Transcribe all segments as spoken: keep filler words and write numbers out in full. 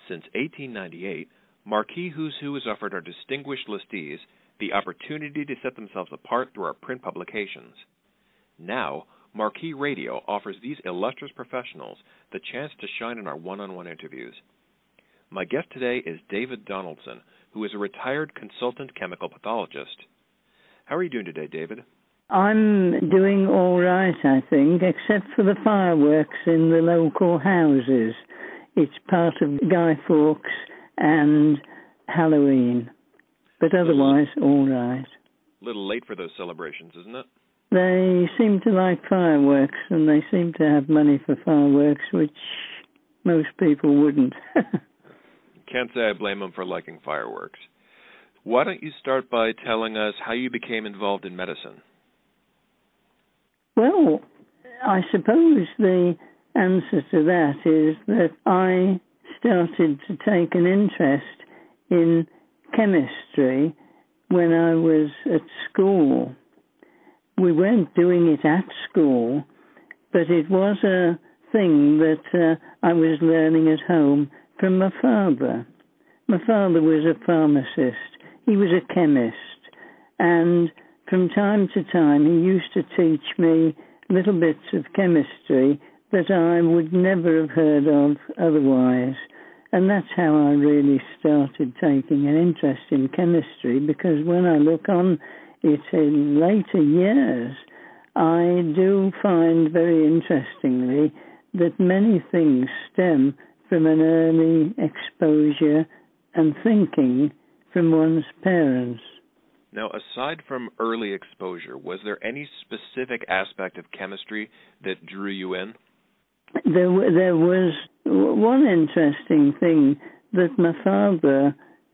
Since eighteen ninety-eight, Marquee Who's Who has offered our distinguished listees the opportunity to set themselves apart through our print publications. Now, Marquee Radio offers these illustrious professionals the chance to shine in our one-on-one interviews. My guest today is David Donaldson, who is a retired consultant chemical pathologist. How are you doing today, David? I'm doing all right, I think, except for the fireworks in the local houses. It's part of Guy Fawkes and Halloween, but otherwise all right. A little late for those celebrations, isn't it? They seem to like fireworks, and they seem to have money for fireworks, which most people wouldn't. Can't say I blame them for liking fireworks. Why don't you start by telling us how you became involved in medicine? Well, I suppose the answer to that is that I started to take an interest in chemistry when I was at school. We weren't doing it at school, but it was a thing that uh, I was learning at home from my father. My father was a pharmacist. He was a chemist, and from time to time he used to teach me little bits of chemistry that I would never have heard of otherwise. And that's how I really started taking an interest in chemistry, because when I look on it in later years, I do find very interestingly that many things stem from an early exposure and thinking from one's parents. Now, aside from early exposure, was there any specific aspect of chemistry that drew you in? There, there was one interesting thing that my father,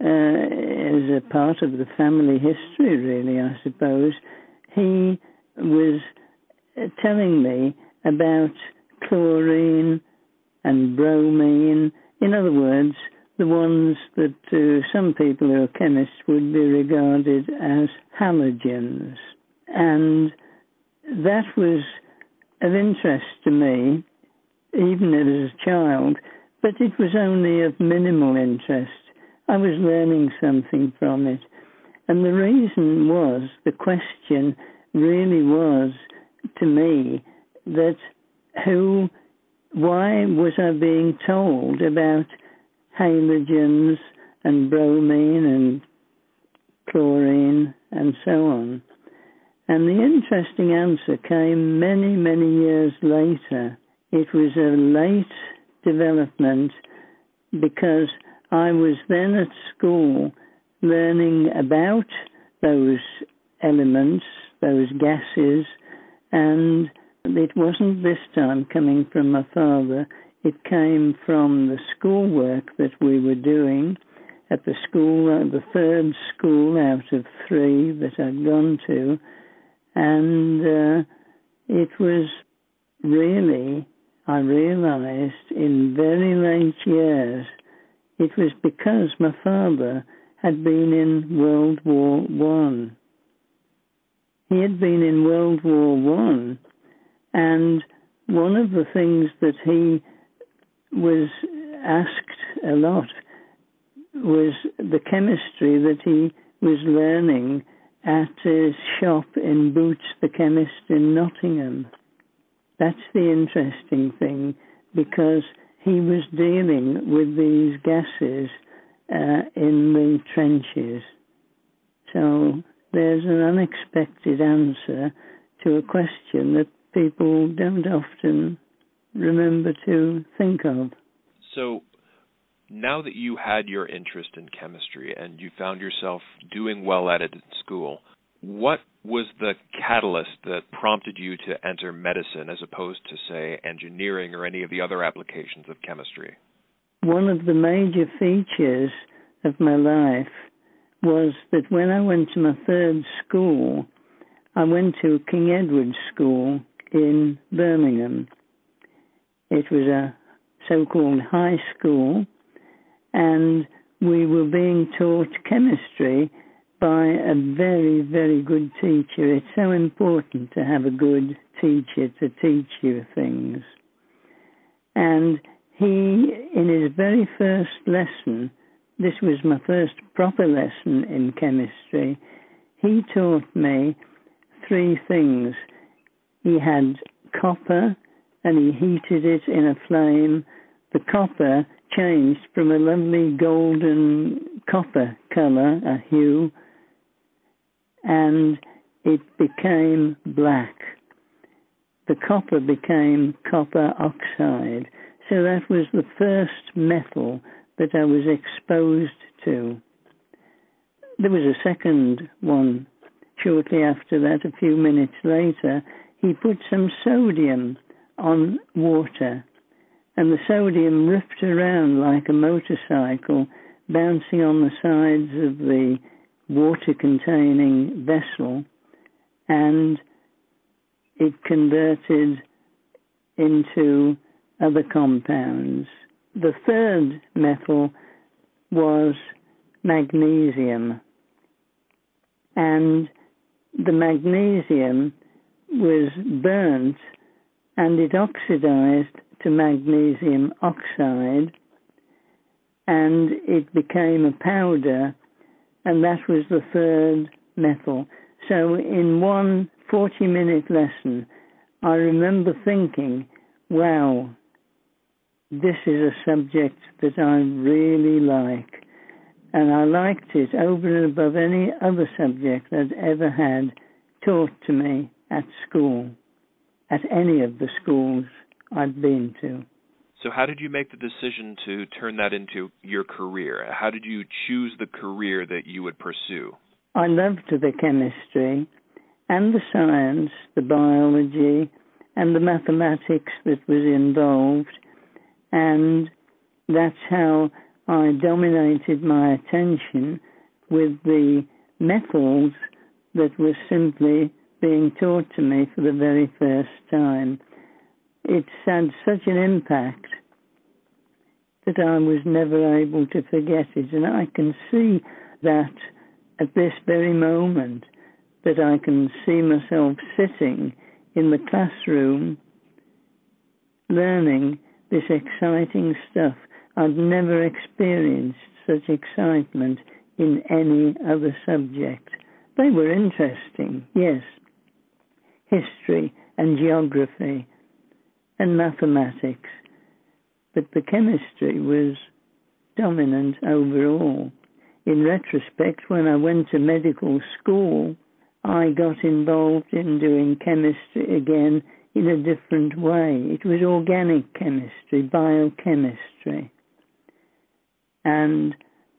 uh, as a part of the family history, really, I suppose, he was telling me about chlorine and bromine. In other words, the ones that uh, some people who are chemists would be regarded as halogens. And that was of interest to me, even as a child, but it was only of minimal interest. I was learning something from it. And the reason was, the question really was, to me, that who, why was I being told about halogens and bromine and chlorine and so on? And the interesting answer came many, many years later. It was a late development because I was then at school learning about those elements, those gases, and it wasn't this time coming from my father. It came from the schoolwork that we were doing at the school, uh, the third school out of three that I'd gone to, and uh, it was really, I realized in very late years, it was because my father had been in World War One. He had been in World War One, and one of the things that he was asked a lot was the chemistry that he was learning at his shop in Boots the Chemist in Nottingham. That's the interesting thing, because he was dealing with these gases uh, in the trenches. So there's an unexpected answer to a question that people don't often remember to think of. So now that you had your interest in chemistry and you found yourself doing well at it in school, what was the catalyst that prompted you to enter medicine as opposed to, say, engineering or any of the other applications of chemistry? One of the major features of my life was that when I went to my third school, I went to King Edward School in Birmingham. It was a so-called high school, and we were being taught chemistry by a very, very good teacher. It's so important to have a good teacher to teach you things. And he, in his very first lesson, this was my first proper lesson in chemistry, he taught me three things. He had copper and he heated it in a flame. The copper changed from a lovely golden copper colour, a hue, and it became black. The copper became copper oxide. So that was the first metal that I was exposed to. There was a second one shortly after that, a few minutes later. He put some sodium on water, and the sodium ripped around like a motorcycle, bouncing on the sides of the water-containing vessel, and it converted into other compounds. The third metal was magnesium, and the magnesium was burnt and it oxidized to magnesium oxide, and it became a powder, and that was the third metal. So in one forty-minute lesson, I remember thinking, wow, this is a subject that I really like. And I liked it over and above any other subject I'd ever had taught to me at school, at any of the schools I'd been to. So how did you make the decision to turn that into your career? How did you choose the career that you would pursue? I loved the chemistry and the science, the biology, and the mathematics that was involved, and that's how I dominated my attention with the metals that were simply being taught to me for the very first time. It's had such an impact that I was never able to forget it, and I can see that at this very moment, that I can see myself sitting in the classroom learning this exciting stuff. I'd never experienced such excitement in any other subject. They were interesting, yes. History and geography and mathematics. But the chemistry was dominant overall. In retrospect, when I went to medical school, I got involved in doing chemistry again in a different way. It was organic chemistry, biochemistry. And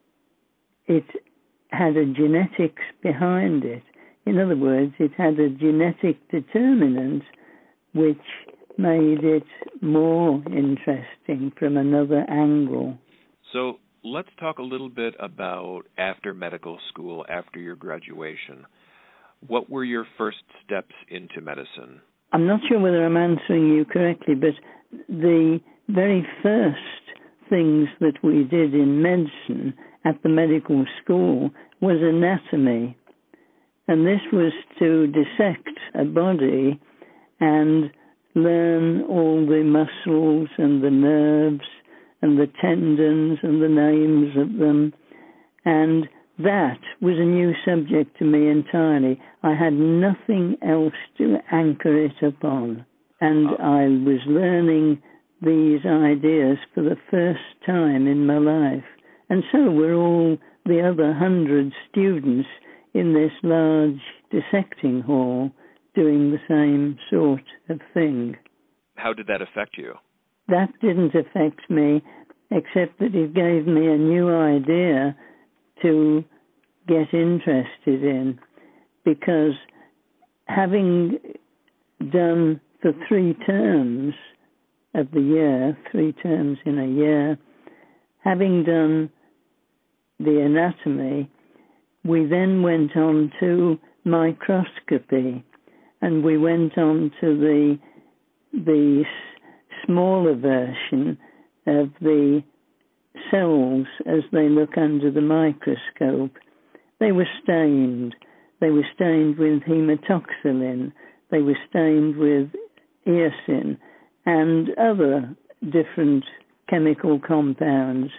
it had a genetics behind it. In other words, it had a genetic determinant which made it more interesting from another angle. So let's talk a little bit about after medical school, after your graduation. What were your first steps into medicine? I'm not sure whether I'm answering you correctly, but the very first things that we did in medicine at the medical school was anatomy. And this was to dissect a body and learn all the muscles and the nerves and the tendons and the names of them. And that was a new subject to me entirely. I had nothing else to anchor it upon. And I was learning these ideas for the first time in my life. And so were all the other hundred students in this large dissecting hall doing the same sort of thing. How did that affect you? That didn't affect me, except that it gave me a new idea to get interested in, because having done for three terms of the year, three terms in a year, having done the anatomy, we then went on to microscopy, and we went on to the the smaller version of the cells as they look under the microscope. They were stained. They were stained with hematoxylin. They were stained with eosin and other different chemical compounds.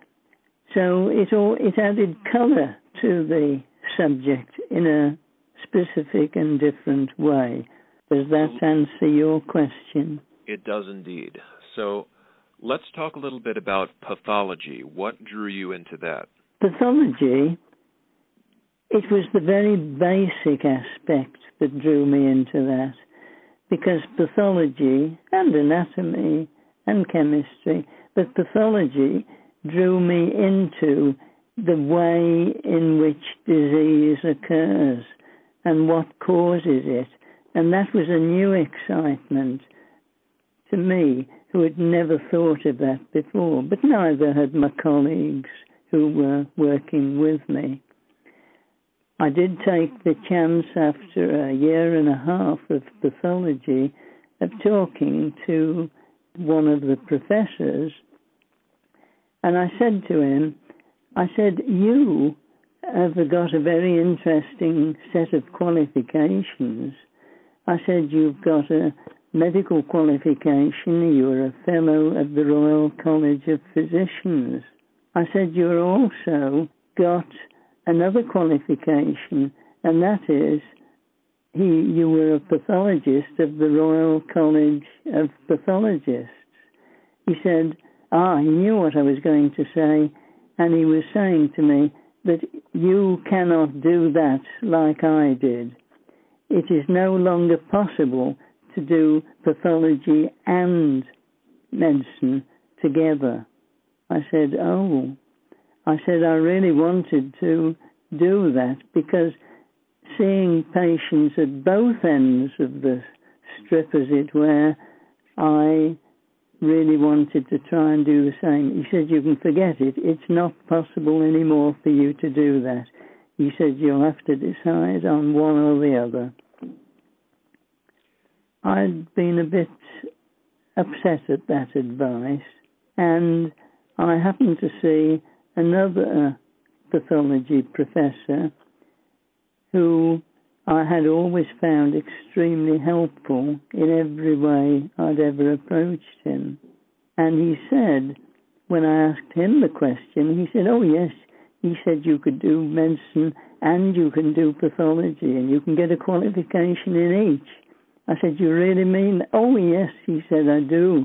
So it all it added colour to the subject in a specific and different way. Does that answer your question? It does indeed. So let's talk a little bit about pathology. What drew you into that? Pathology, it was the very basic aspect that drew me into that, because pathology and anatomy and chemistry, but pathology drew me into the way in which disease occurs and what causes it. And that was a new excitement to me, who had never thought of that before, but neither had my colleagues who were working with me. I did take the chance after a year and a half of pathology of talking to one of the professors, and I said to him, I said, you have got a very interesting set of qualifications. I said, you've got a medical qualification, you're a fellow of the Royal College of Physicians. I said, you're also got another qualification, and that is, he, you were a pathologist of the Royal College of Pathologists. He said, ah, he knew what I was going to say, and he was saying to me that you cannot do that like I did. It is no longer possible to do pathology and medicine together. I said, oh. I said I really wanted to do that, because seeing patients at both ends of the strip, as it were, I really wanted to try and do the same. He said, you can forget it. It's not possible anymore for you to do that. He said, you'll have to decide on one or the other. I'd been a bit upset at that advice, and I happened to see another pathology professor who I had always found extremely helpful in every way I'd ever approached him. And he said, when I asked him the question, he said, oh yes, he said you could do medicine and you can do pathology and you can get a qualification in each. I said, you really mean? Oh yes, he said, I do.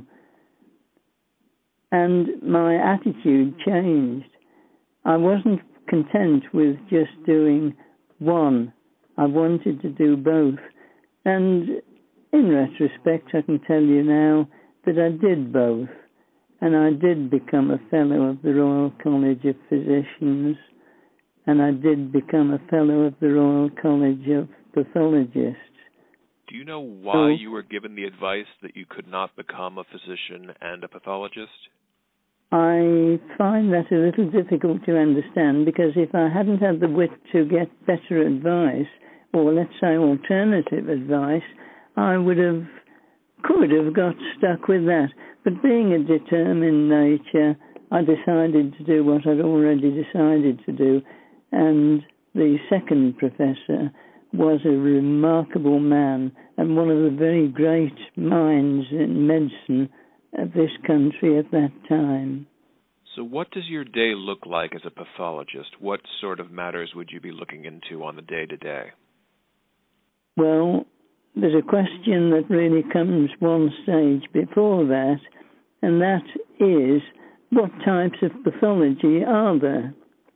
And my attitude changed. I wasn't content with just doing one. I wanted to do both. And in retrospect, I can tell you now that I did both. And I did become a fellow of the Royal College of Physicians, and I did become a fellow of the Royal College of Pathologists. Do you know why you were given the advice that you could not become a physician and a pathologist? I find that a little difficult to understand, because if I hadn't had the wit to get better advice, or let's say alternative advice, I would have, could have got stuck with that. But being a determined nature, I decided to do what I'd already decided to do. And the second professor was a remarkable man and one of the very great minds in medicine of this country at that time. So what does your day look like as a pathologist? What sort of matters would you be looking into on the day-to-day? Well, there's a question that really comes one stage before that, and that is, what types of pathology are there?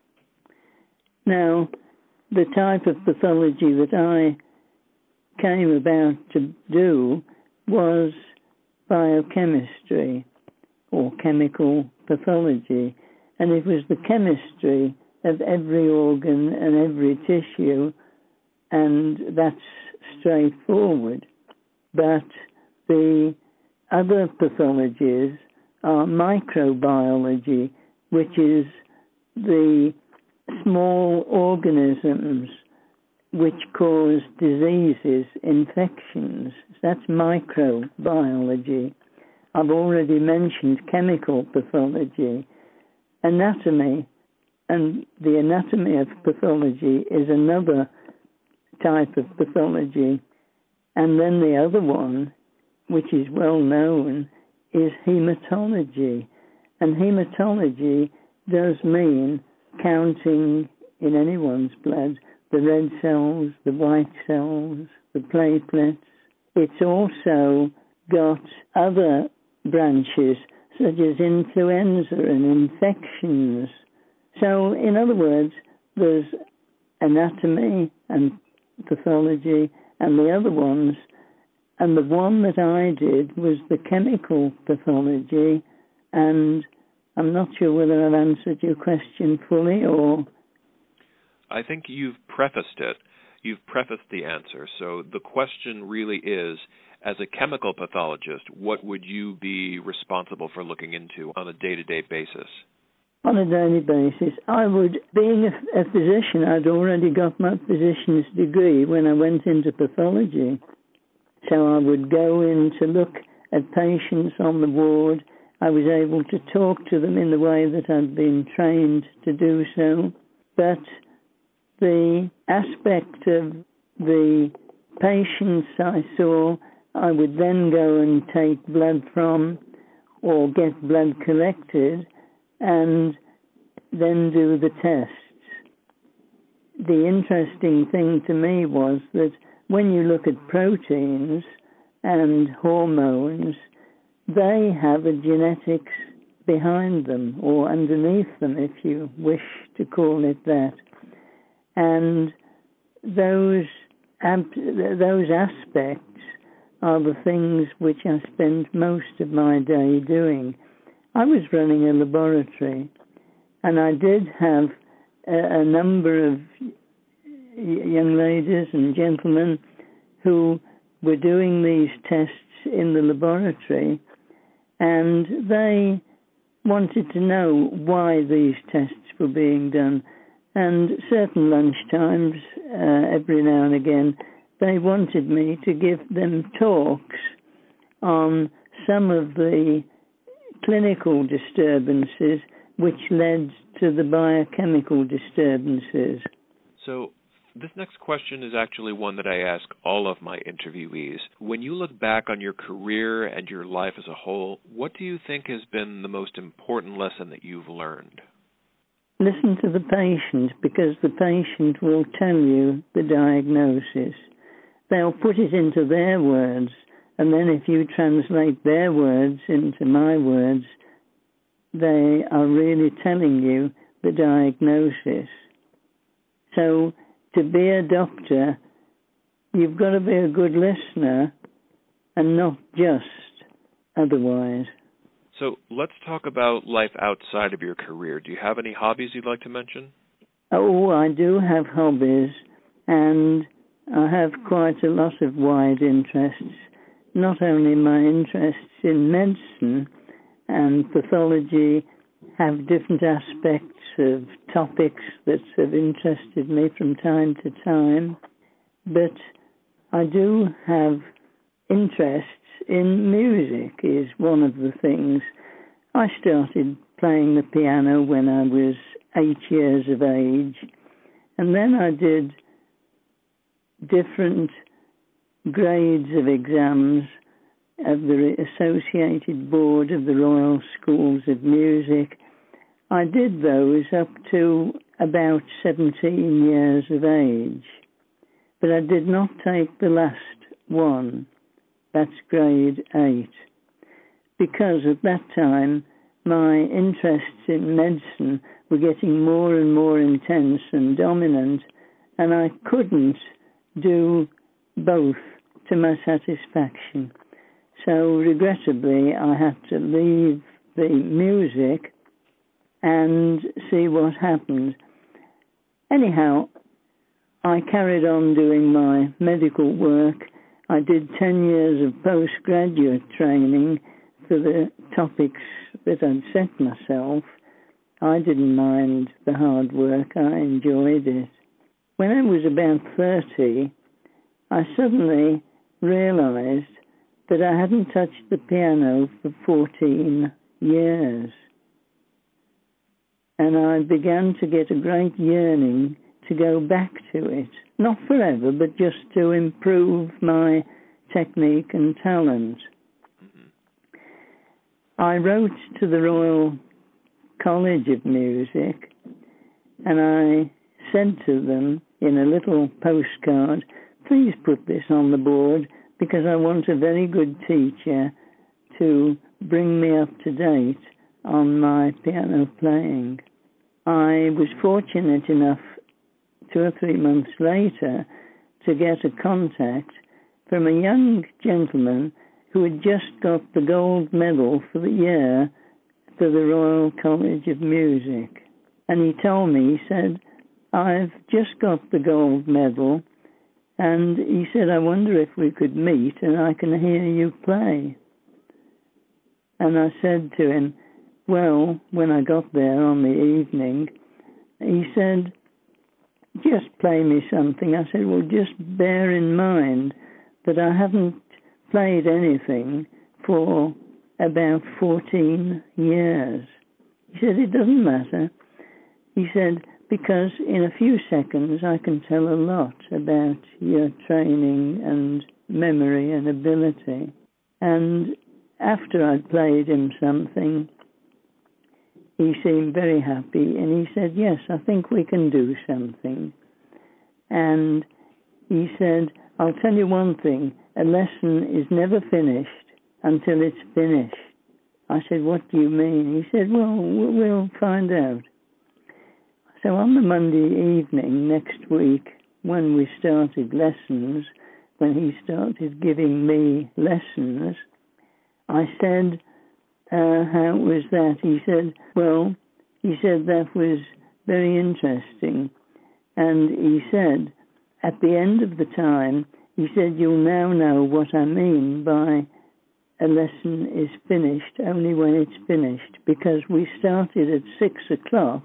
Now, the type of pathology that I came about to do was biochemistry, or chemical pathology, and it was the chemistry of every organ and every tissue, and that's straightforward. But the other pathologies are microbiology, which is the small organisms which cause diseases, infections. That's microbiology. I've already mentioned chemical pathology. Anatomy, and the anatomy of pathology is another type of pathology. And then the other one, which is well known, is hematology. And hematology does mean counting in anyone's blood the red cells, the white cells, the platelets. It's also got other branches such as influenza and infections. So, in other words, there's anatomy and pathology and the other ones, and the one that I did was the chemical pathology, and I'm not sure whether I've answered your question fully or... I think you've prefaced it. You've prefaced the answer. So the question really is, as a chemical pathologist, what would you be responsible for looking into on a day-to-day basis? On a daily basis, I would, being a, a physician, I'd already got my physician's degree when I went into pathology. So I would go in to look at patients on the ward. I was able to talk to them in the way that I'd been trained to do so. But the aspect of the patients I saw, I would then go and take blood from or get blood collected and then do the tests. The interesting thing to me was that when you look at proteins and hormones, they have a genetics behind them or underneath them, if you wish to call it that. And those those aspects are the things which I spend most of my day doing. I was running a laboratory, and I did have a, a number of young ladies and gentlemen who were doing these tests in the laboratory, and they wanted to know why these tests were being done. And certain lunchtimes, uh, every now and again, they wanted me to give them talks on some of the clinical disturbances which led to the biochemical disturbances. So this next question is actually one that I ask all of my interviewees. When you look back on your career and your life as a whole, what do you think has been the most important lesson that you've learned? Listen to the patient, because the patient will tell you the diagnosis. They'll put it into their words, and then if you translate their words into my words, they are really telling you the diagnosis. So to be a doctor, you've got to be a good listener and not just otherwise. So let's talk about life outside of your career. Do you have any hobbies you'd like to mention? Oh, I do have hobbies, and I have quite a lot of wide interests. Not only my interests in medicine and pathology have different aspects of topics that have interested me from time to time, but I do have interests in music is one of the things. I started playing the piano when I was eight years of age, and then I did different grades of exams of the Associated Board of the Royal Schools of Music. I did those up to about seventeen years of age, but I did not take the last one. That's grade eight, because at that time my interests in medicine were getting more and more intense and dominant, and I couldn't do both to my satisfaction. So regrettably I had to leave the music and see what happened. Anyhow, I carried on doing my medical work. I did ten years of postgraduate training for the topics that I'd set myself. I didn't mind the hard work. I enjoyed it. When I was about thirty, I suddenly realized that I hadn't touched the piano for fourteen years. And I began to get a great yearning to go back to it. Not forever, but just to improve my technique and talent. Mm-hmm. I wrote to the Royal College of Music, and I said to them in a little postcard, please put this on the board because I want a very good teacher to bring me up to date on my piano playing. I was fortunate enough two or three months later to get a contact from a young gentleman who had just got the gold medal for the year for the Royal College of Music. And he told me, he said, I've just got the gold medal, and he said, I wonder if we could meet and I can hear you play. And I said to him, well, when I got there on the evening, he said, just play me something. I said, well, just bear in mind that I haven't played anything for about fourteen years. He said, it doesn't matter. He said, because in a few seconds I can tell a lot about your training and memory and ability. And after I'd played him something, he seemed very happy, and he said, yes, I think we can do something. And he said, I'll tell you one thing, a lesson is never finished until it's finished. I said, what do you mean? He said, well, we'll find out. So on the Monday evening next week, when we started lessons, when he started giving me lessons, I said, uh, how was that? He said, well, he said that was very interesting. And he said, at the end of the time, he said, you'll now know what I mean by a lesson is finished only when it's finished, because we started at six o'clock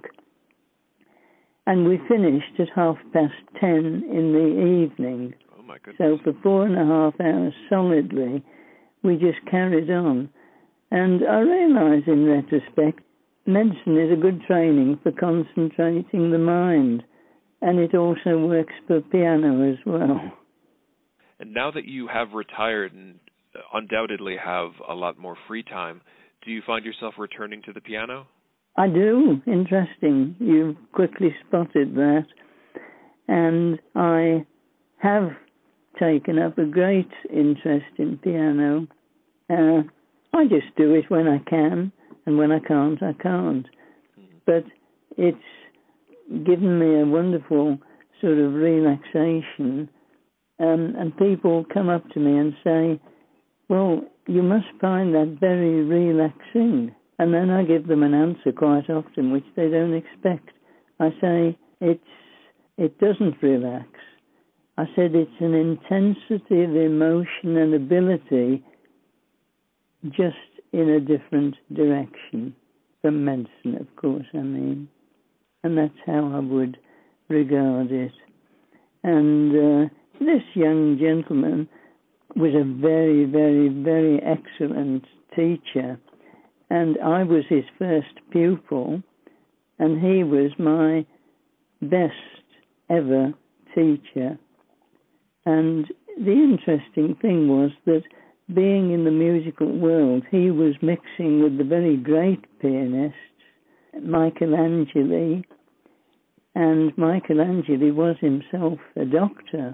and we finished at half past ten in the evening. Oh my goodness. So for four and a half hours solidly, we just carried on. And I realize in retrospect, medicine is a good training for concentrating the mind, and it also works for piano as well. And now that you have retired and undoubtedly have a lot more free time, do you find yourself returning to the piano? I do. Interesting. You quickly spotted that. And I have taken up a great interest in piano. Uh, I just do it when I can, and when I can't, I can't. Mm-hmm. But it's given me a wonderful sort of relaxation. Um, and people come up to me and say, well, you must find that very relaxing. And then I give them an answer quite often, which they don't expect. I say, it's it doesn't relax. I said, it's an intensity of emotion and ability just in a different direction from medicine, of course, I mean. And that's how I would regard it. And uh, this young gentleman was a very, very, very excellent teacher. And I was his first pupil, and he was my best ever teacher. And the interesting thing was that being in the musical world, he was mixing with the very great pianists, Michelangelo, and Michelangelo was himself a doctor.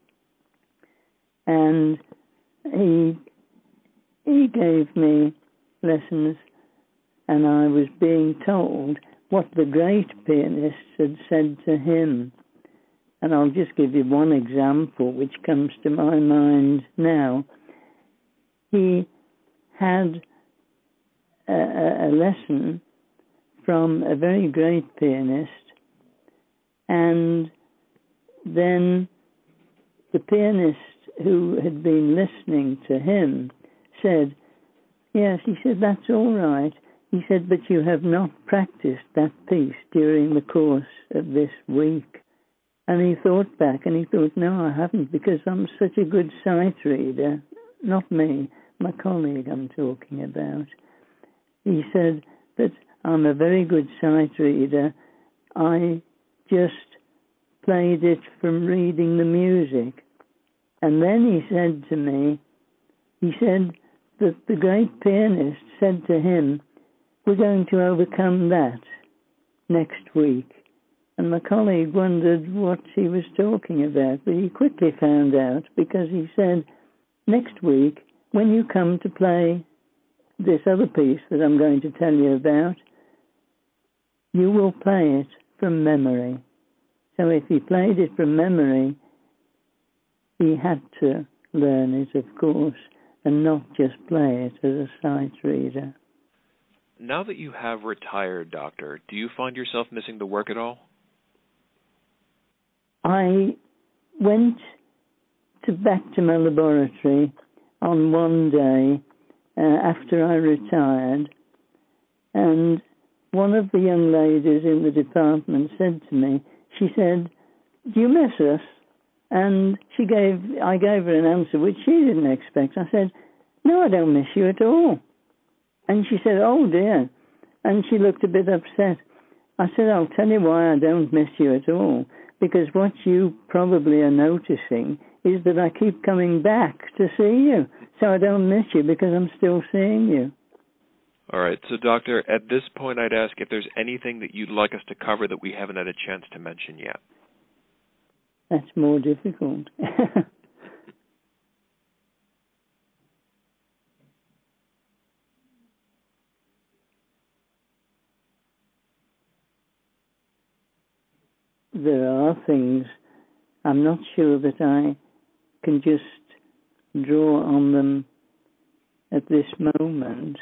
And he he gave me lessons, and I was being told what the great pianists had said to him. And I'll just give you one example which comes to my mind now. He had a, a lesson from a very great pianist, and then the pianist who had been listening to him said, yes, he said, that's all right. He said, but you have not practiced that piece during the course of this week. And he thought back and he thought, no, I haven't, because I'm such a good sight reader. Not me, my colleague I'm talking about. He said that I'm a very good sight reader. I just played it from reading the music. And then he said to me, he said that the great pianist said to him, we're going to overcome that next week. And my colleague wondered what he was talking about, but he quickly found out because he said, next week, when you come to play this other piece that I'm going to tell you about, you will play it from memory. So if he played it from memory, he had to learn it, of course, and not just play it as a sight reader. Now that you have retired, Doctor, do you find yourself missing the work at all? I went to back to my laboratory on one day uh, after I retired, and one of the young ladies in the department said to me, she said, "Do you miss us?" And she gave, I gave her an answer which she didn't expect. I said, "No, I don't miss you at all." And she said, "Oh dear." And she looked a bit upset. I said, "I'll tell you why I don't miss you at all. Because what you probably are noticing is that I keep coming back to see you. So I don't miss you because I'm still seeing you." All right. So, Doctor, at this point, I'd ask if there's anything that you'd like us to cover that we haven't had a chance to mention yet. That's more difficult. There are things, I'm not sure that I can just draw on them at this moment.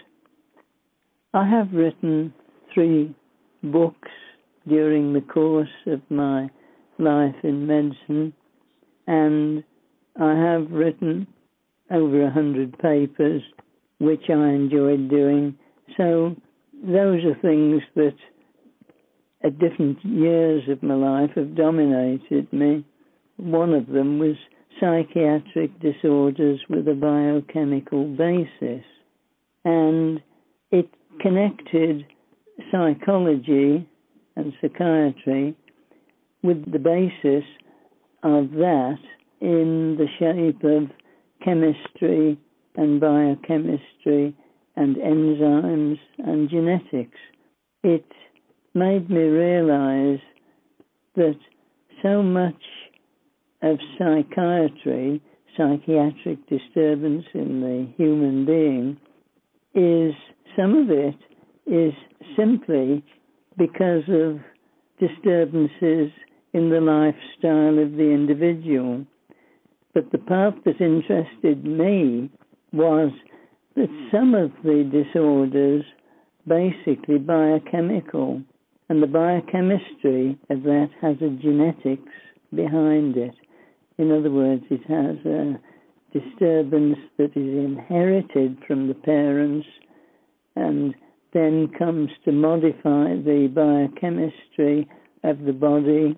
I have written three books during the course of my life in medicine, and I have written over a hundred papers, which I enjoyed doing. So those are things that at different years of my life have dominated me. One of them was psychiatric disorders with a biochemical basis, and it connected psychology and psychiatry with the basis of that in the shape of chemistry and biochemistry and enzymes and genetics. It made me realize that so much of psychiatry, psychiatric disturbance in the human being, is, some of it is simply because of disturbances in the lifestyle of the individual. But the part that interested me was that some of the disorders basically biochemical, and the biochemistry of that has a genetics behind it. In other words, it has a disturbance that is inherited from the parents and then comes to modify the biochemistry of the body,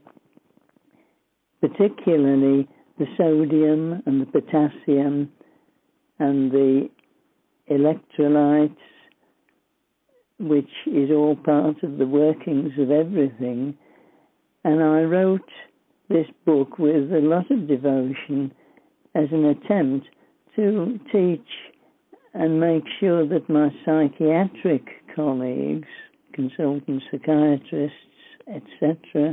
particularly the sodium and the potassium and the electrolytes, which is all part of the workings of everything. And I wrote this book with a lot of devotion as an attempt to teach and make sure that my psychiatric colleagues, consultant psychiatrists, et cetera,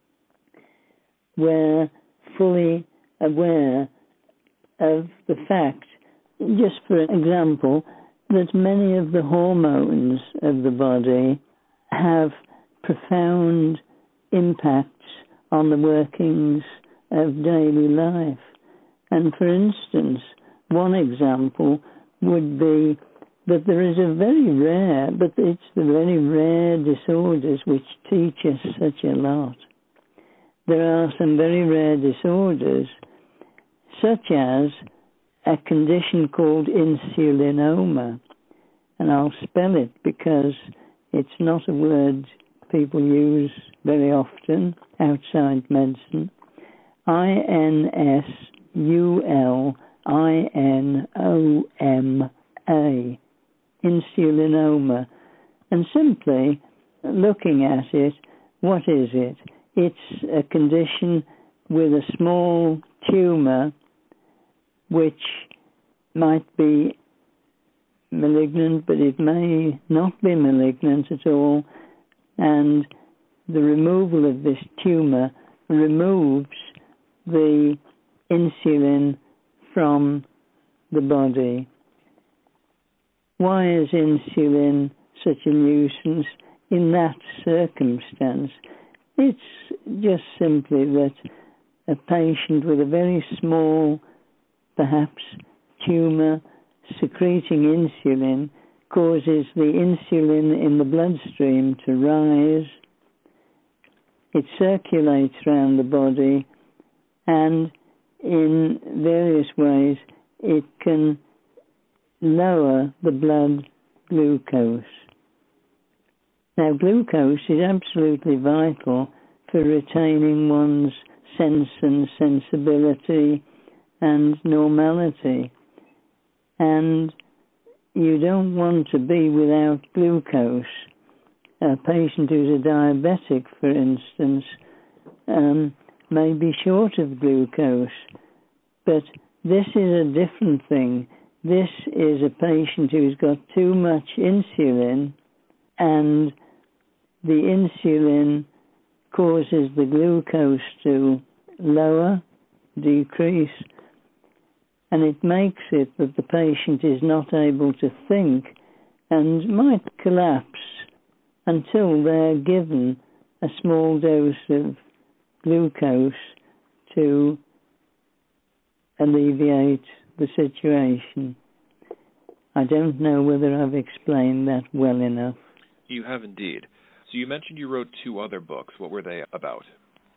were fully aware of the fact, just for example, that many of the hormones of the body have profound impacts on the workings of daily life. And for instance, one example would be that there is a very rare, but it's the very rare disorders which teach us such a lot. There are some very rare disorders, such as a condition called insulinoma. And I'll spell it because it's not a word people use very often outside medicine. I N S U L I N O M A, insulinoma. And simply looking at it, what is it? It's a condition with a small tumour which might be malignant, but it may not be malignant at all. And the removal of this tumour removes the insulin from the body. Why is insulin such a nuisance in that circumstance? It's just simply that a patient with a very small, perhaps, tumour secreting insulin causes the insulin in the bloodstream to rise. It circulates around the body, and in various ways it can lower the blood glucose. Now, glucose is absolutely vital for retaining one's sense and sensibility and normality. And you don't want to be without glucose. A patient who's a diabetic, for instance, um, may be short of glucose. But this is a different thing. This is a patient who's got too much insulin, and the insulin causes the glucose to lower, decrease, and it makes it that the patient is not able to think and might collapse until they're given a small dose of glucose to alleviate the situation. I don't know whether I've explained that well enough. You have indeed. So you mentioned you wrote two other books. What were they about?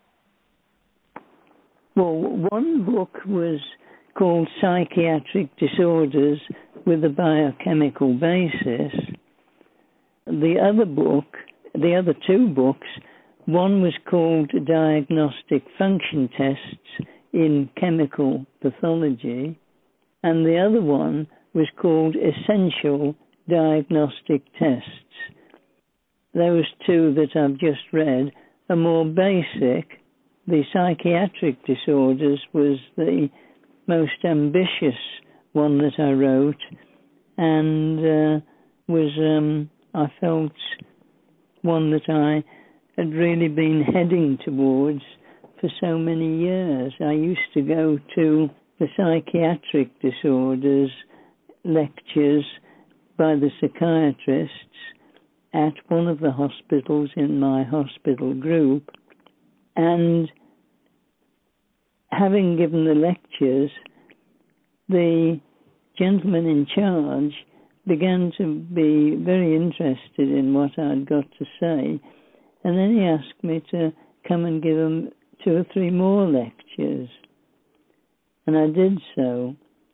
Well, one book was called Psychiatric Disorders with a Biochemical Basis. The other book, the other two books, one was called Diagnostic Function Tests in Chemical Pathology, and the other one was called Essential Diagnostic Tests. Those two that I've just read are more basic. The psychiatric disorders was the most ambitious one that I wrote, and uh, was, um, I felt, one that I had really been heading towards for so many years. I used to go to the psychiatric disorders lectures by the psychiatrists at one of the hospitals in my hospital group, and having given the lectures, the gentleman in charge began to be very interested in what I'd got to say, and then he asked me to come and give him two or three more lectures, and I did so.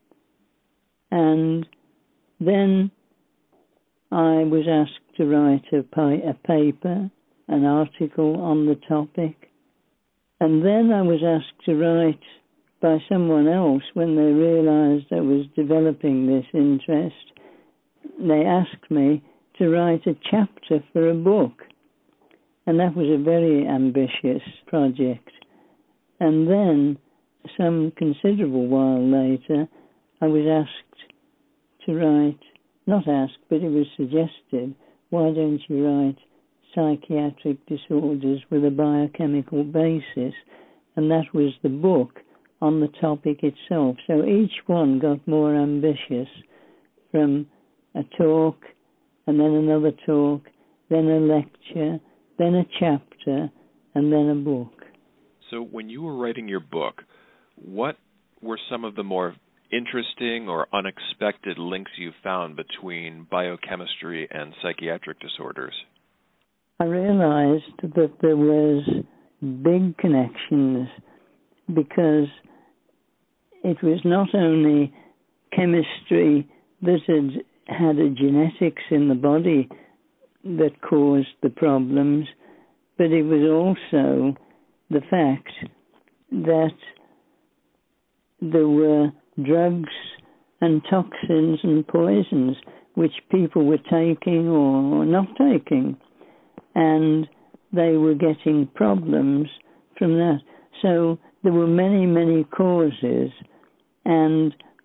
And then I was asked to write a, pi- a paper, an article on the topic, and then I was asked to write by someone else when they realized I was developing this interest. They asked me to write a chapter for a book, and that was a very ambitious project. And then, some considerable while later, I was asked to write, not asked, but it was suggested, why don't you write Psychiatric Disorders with a Biochemical Basis? And that was the book on the topic itself. So each one got more ambitious, from a talk, and then another talk, then a lecture, then a chapter, and then a book. So when you were writing your book, what were some of the more interesting or unexpected links you found between biochemistry and psychiatric disorders? I realized that there was big connections, because it was not only chemistry that had had a genetics in the body that caused the problems, but it was also the fact that there were drugs and toxins and poisons which people were taking or not taking, and they were getting problems from that. So there were many, many causes, and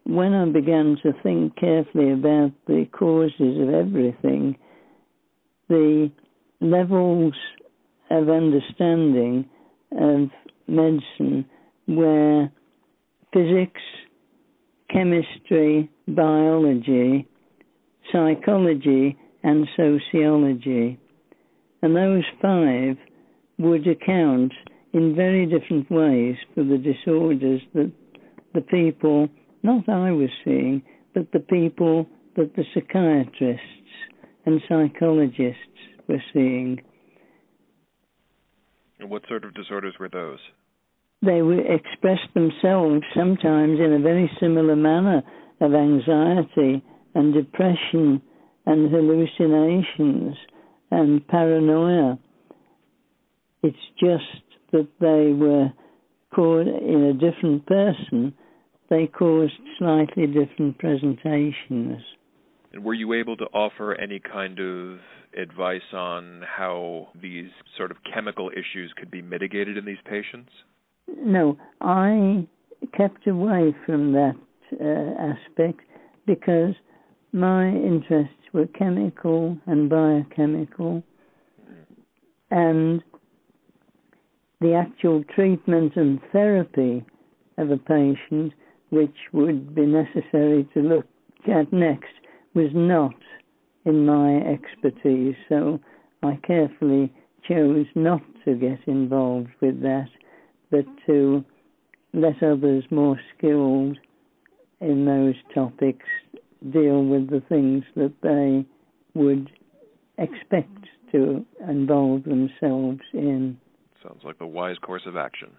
when I began to think carefully about the causes of everything, the levels of understanding of medicine were physics, chemistry, biology, psychology, and sociology. And those five would account in very different ways for the disorders that the people, not I was seeing, but the people that the psychiatrists and psychologists were seeing. And what sort of disorders were those? They would express themselves sometimes in a very similar manner of anxiety and depression and hallucinations and paranoia. It's just that they were called in a different person. They caused slightly different presentations. And were you able to offer any kind of advice on how these sort of chemical issues could be mitigated in these patients? No, I kept away from that uh, aspect because my interests were chemical and biochemical, and the actual treatment and therapy of a patient, which would be necessary to look at next, was not in my expertise, so I carefully chose not to get involved with that, but to let others more skilled in those topics deal with the things that they would expect to involve themselves in. Sounds like the wise course of action.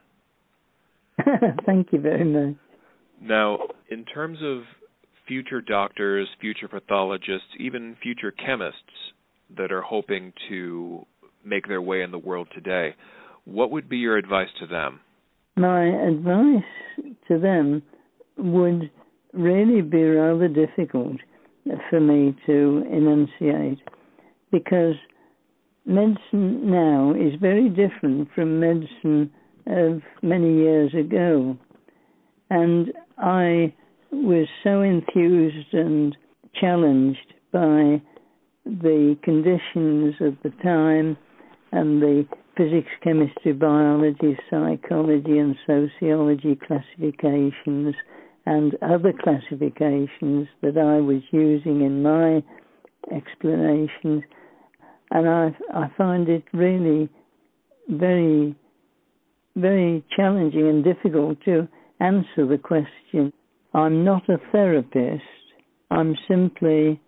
Thank you very much. Now, in terms of future doctors, future pathologists, even future chemists that are hoping to make their way in the world today, what would be your advice to them? My advice to them would really be rather difficult for me to enunciate, because medicine now is very different from medicine of many years ago. And I was so enthused and challenged by the conditions of the time and the physics, chemistry, biology, psychology, and sociology classifications and other classifications that I was using in my explanations. And I, I find it really very, very challenging and difficult to answer the question. I'm not a therapist. I'm simply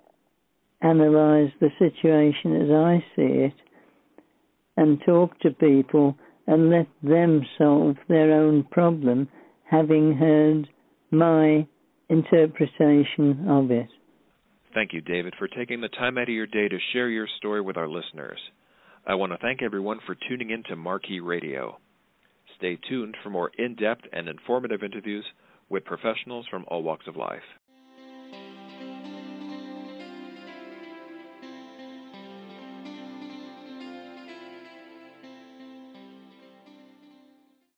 analyze the situation as I see it and talk to people and let them solve their own problem, having heard my interpretation of it. Thank you, David, for taking the time out of your day to share your story with our listeners. I want to thank everyone for tuning in to Marquee Radio. Stay tuned for more in-depth and informative interviews with professionals from all walks of life.